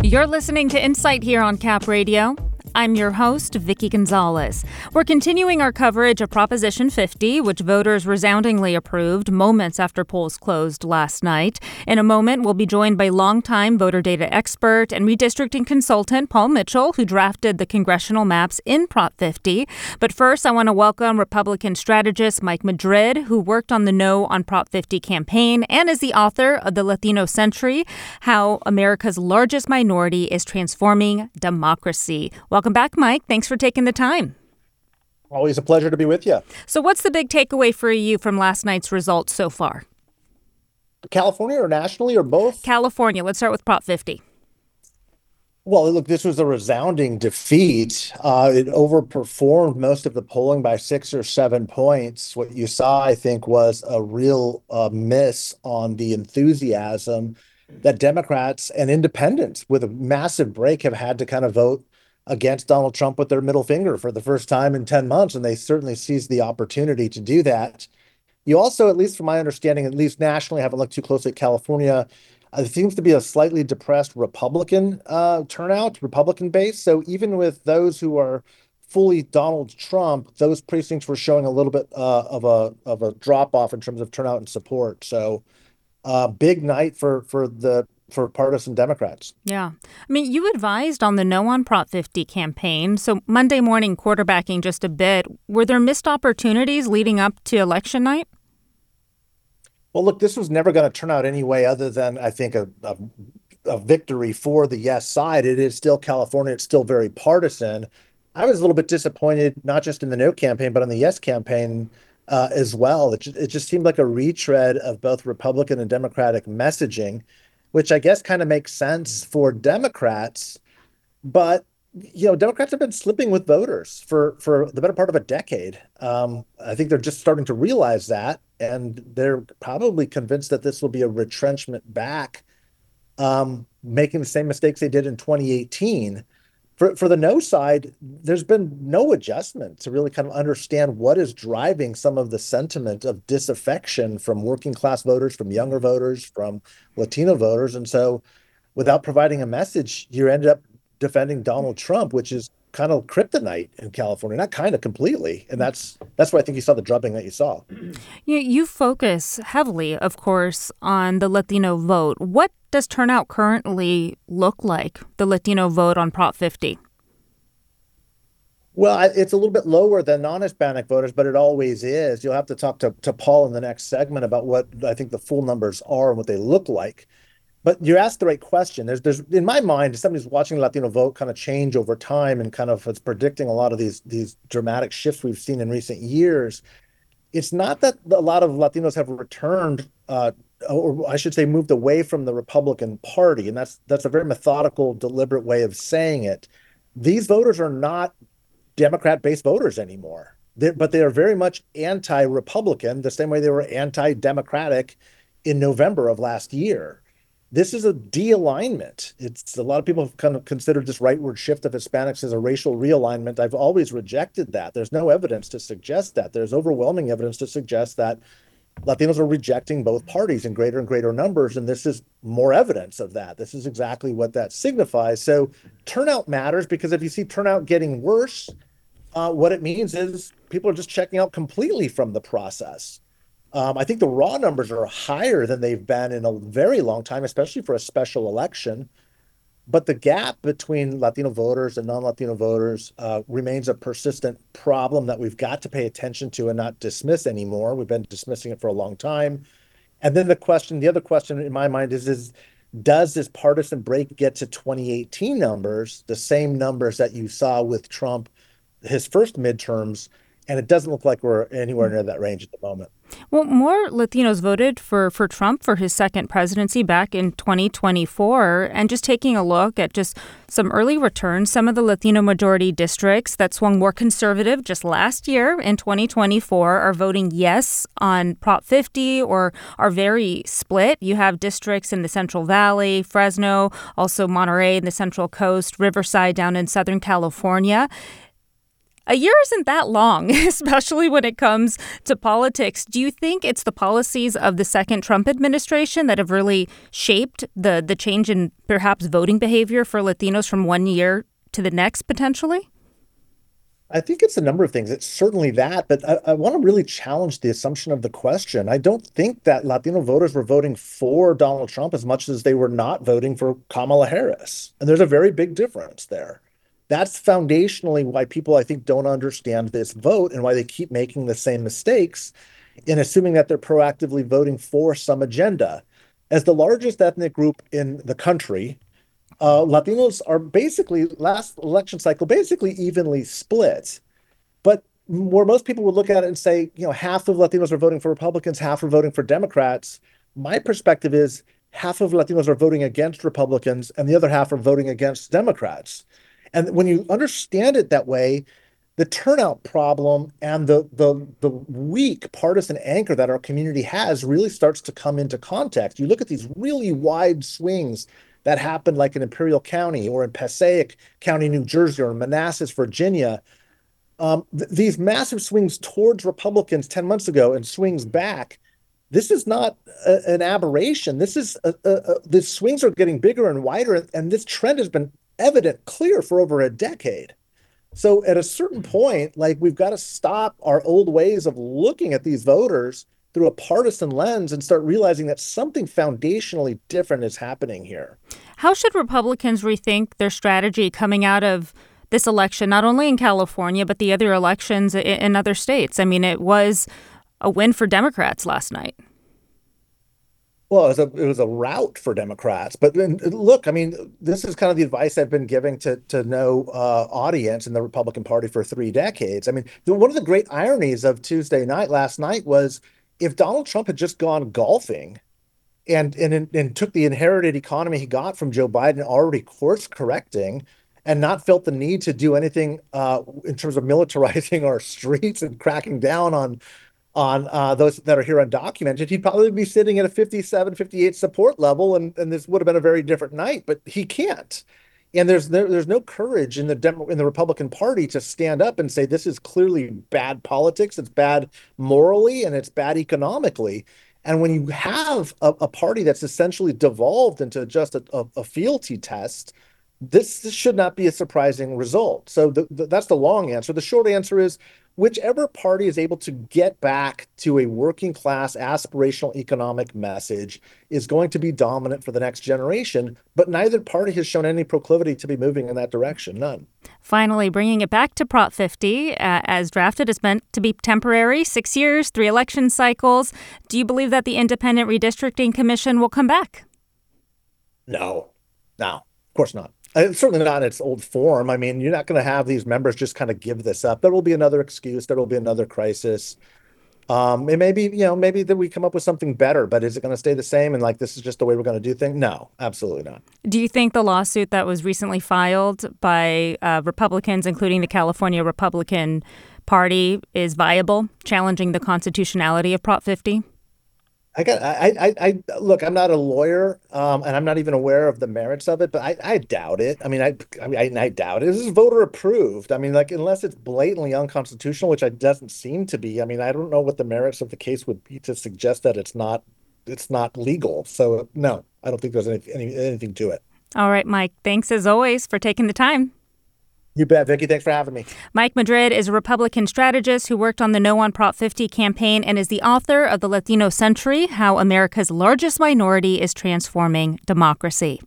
You're listening to Insight here on Cap Radio. I'm your host, Vicky Gonzalez. We're continuing our coverage of Proposition 50, which voters resoundingly approved moments after polls closed last night. In a moment, we'll be joined by longtime voter data expert and redistricting consultant Paul Mitchell, who drafted the congressional maps in Prop 50. But first, I want to welcome Republican strategist Mike Madrid, who worked on the No on Prop 50 campaign and is the author of The Latino Century, How America's Largest Minority is Transforming Democracy. Welcome back, Mike. Thanks for taking the time. Always a pleasure to be with you. So what's the big takeaway for you from last night's results so far? California or nationally or both? California. Let's start with Prop 50. Well, look, this was a resounding defeat. It overperformed most of the polling by 6 or 7 points. What you saw, I think, was a real miss on the enthusiasm that Democrats and independents with a massive break have had to kind of vote against Donald Trump with their middle finger for the first time in 10 months, and they certainly seized the opportunity to do that. You also, at least from my understanding, at least nationally, I haven't looked too closely at California, there seems to be a slightly depressed Republican turnout, Republican base. So even with those who are fully Donald Trump, those precincts were showing a little bit of a drop off in terms of turnout and support. So big night for partisan Democrats. Yeah. I mean, you advised on the No on Prop 50 campaign. So Monday morning, quarterbacking just a bit. Were there missed opportunities leading up to election night? Well, look, this was never going to turn out any way other than, I think, a victory for the yes side. It is still California. It's still very partisan. I was a little bit disappointed, not just in the No campaign, but on the yes campaign as well. It just seemed like a retread of both Republican and Democratic messaging, which I guess kind of makes sense for Democrats. But, Democrats have been slipping with voters for the better part of a decade. I think they're just starting to realize that, and they're probably convinced that this will be a retrenchment back, making the same mistakes they did in 2018. For the No side, there's been no adjustment to really kind of understand what is driving some of the sentiment of disaffection from working class voters, from younger voters, from Latino voters. And so without providing a message, you ended up defending Donald Trump, which is kind of kryptonite in California, not kind of completely. And that's why I think you saw the drubbing that you saw. You focus heavily, of course, on the Latino vote. What does turnout currently look like, the Latino vote on Prop 50? Well, it's a little bit lower than non-Hispanic voters, but it always is. You'll have to talk to Paul in the next segment about what I think the full numbers are and what they look like. But you asked the right question. There's in my mind, as somebody who's watching the Latino vote kind of change over time and kind of is predicting a lot of these dramatic shifts we've seen in recent years, it's not that a lot of Latinos have returned, or I should say moved away from the Republican Party. And that's a very methodical, deliberate way of saying it. These voters are not Democrat-based voters anymore, but they are very much anti-Republican, the same way they were anti-Democratic in November of last year. This is a de-alignment. It's a lot of people have kind of considered this rightward shift of Hispanics as a racial realignment. I've always rejected that. There's no evidence to suggest that. There's overwhelming evidence to suggest that Latinos are rejecting both parties in greater and greater numbers, and this is more evidence of that. This is exactly what that signifies. So turnout matters, because if you see turnout getting worse, what it means is people are just checking out completely from the process. I think the raw numbers are higher than they've been in a very long time, especially for a special election. But the gap between Latino voters and non-Latino voters remains a persistent problem that we've got to pay attention to and not dismiss anymore. We've been dismissing it for a long time. And then the other question in my mind is does this partisan break get to 2018 numbers, the same numbers that you saw with Trump, his first midterms? And it doesn't look like we're anywhere near that range at the moment. Well, more Latinos voted for Trump for his second presidency back in 2024. And just taking a look at just some early returns, some of the Latino majority districts that swung more conservative just last year in 2024 are voting yes on Prop 50 or are very split. You have districts in the Central Valley, Fresno, also Monterey in the Central Coast, Riverside down in Southern California. A year isn't that long, especially when it comes to politics. Do you think it's the policies of the second Trump administration that have really shaped the change in perhaps voting behavior for Latinos from one year to the next, potentially? I think it's a number of things. It's certainly that, but I want to really challenge the assumption of the question. I don't think that Latino voters were voting for Donald Trump as much as they were not voting for Kamala Harris. And there's a very big difference there. That's foundationally why people, I think, don't understand this vote and why they keep making the same mistakes in assuming that they're proactively voting for some agenda. As the largest ethnic group in the country, Latinos are basically, last election cycle, basically evenly split. But where most people would look at it and say, half of Latinos are voting for Republicans, half are voting for Democrats, my perspective is half of Latinos are voting against Republicans and the other half are voting against Democrats. And when you understand it that way, the turnout problem and the weak partisan anchor that our community has really starts to come into context. You look at these really wide swings that happened like in Imperial County or in Passaic County, New Jersey, or in Manassas, Virginia. These massive swings towards Republicans 10 months ago and swings back. This is not an aberration. This is the swings are getting bigger and wider, and this trend has been evident, clear for over a decade. So at a certain point, we've got to stop our old ways of looking at these voters through a partisan lens and start realizing that something foundationally different is happening here. How should Republicans rethink their strategy coming out of this election, not only in California, but the other elections in other states? I mean, it was a win for Democrats last night. Well, it was a rout for Democrats. But look, I mean, this is kind of the advice I've been giving to no audience in the Republican Party for 3 decades. I mean, one of the great ironies of Tuesday night, last night, was if Donald Trump had just gone golfing and took the inherited economy he got from Joe Biden, already course correcting, and not felt the need to do anything in terms of militarizing our streets and cracking down on those that are here undocumented, he'd probably be sitting at a 57, 58 support level, and this would have been a very different night. But he can't. And there's no courage in the Republican Party to stand up and say this is clearly bad politics, it's bad morally, and it's bad economically. And when you have a party that's essentially devolved into just a fealty test, this should not be a surprising result. So that's the long answer. The short answer is whichever party is able to get back to a working class aspirational economic message is going to be dominant for the next generation. But neither party has shown any proclivity to be moving in that direction. None. Finally, bringing it back to Prop 50, as drafted, is meant to be temporary, 6 years, 3 election cycles. Do you believe that the Independent Redistricting Commission will come back? No, of course not. Certainly not in its old form. I mean, you're not going to have these members just kind of give this up. There will be another excuse. There will be another crisis. It may be, maybe that we come up with something better, but is it going to stay the same? And this is just the way we're going to do things? No, absolutely not. Do you think the lawsuit that was recently filed by Republicans, including the California Republican Party, is viable, challenging the constitutionality of Prop 50? Look, I'm not a lawyer, and I'm not even aware of the merits of it, but I doubt it. I mean, I doubt it. This is voter approved. I mean, unless it's blatantly unconstitutional, which it doesn't seem to be. I mean, I don't know what the merits of the case would be to suggest that it's not legal. So no, I don't think there's anything to it. All right, Mike, thanks as always for taking the time. You bet, Vicki. Thanks for having me. Mike Madrid is a Republican strategist who worked on the No on Prop 50 campaign and is the author of The Latino Century: How America's Largest Minority is Transforming Democracy.